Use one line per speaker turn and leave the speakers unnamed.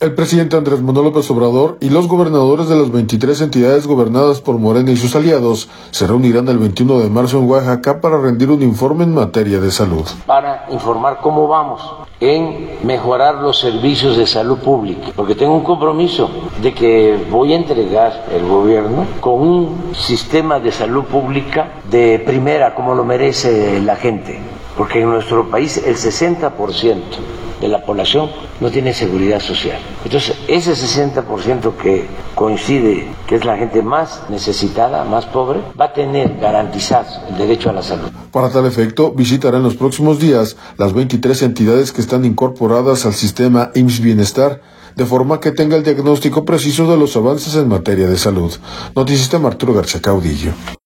El presidente Andrés Manuel López Obrador y los gobernadores de las 23 entidades gobernadas por Morena y sus aliados se reunirán el 21 de marzo en Oaxaca para rendir un informe en materia de salud.
Para informar cómo vamos en mejorar los servicios de salud pública, porque tengo un compromiso de que voy a entregar el gobierno con un sistema de salud pública de primera, como lo merece la gente, porque en nuestro país el 60% de la población no tiene seguridad social. Entonces, ese 60% que coincide que es la gente más necesitada, más pobre, va a tener garantizado el derecho a la salud.
Para tal efecto, visitará en los próximos días las 23 entidades que están incorporadas al sistema IMSS Bienestar, de forma que tenga el diagnóstico preciso de los avances en materia de salud. Noticista Arturo García Caudillo.